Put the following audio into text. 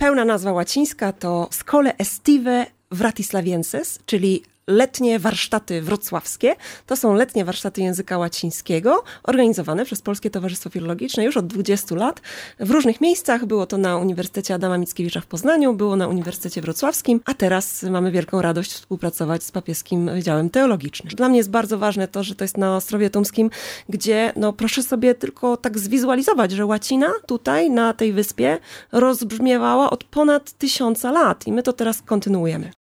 Pełna nazwa łacińska to Scholae Estive Wratislavienses, czyli letnie warsztaty wrocławskie. To są letnie warsztaty języka łacińskiego, organizowane przez Polskie Towarzystwo Filologiczne już od 20 lat w różnych miejscach. Było to na Uniwersytecie Adama Mickiewicza w Poznaniu, było na Uniwersytecie Wrocławskim, a teraz mamy wielką radość współpracować z Papieskim Wydziałem Teologicznym. Dla mnie jest bardzo ważne to, że to jest na Ostrowie Tumskim, gdzie proszę sobie tylko tak zwizualizować, że łacina tutaj na tej wyspie rozbrzmiewała od ponad 1000 lat i my to teraz kontynuujemy.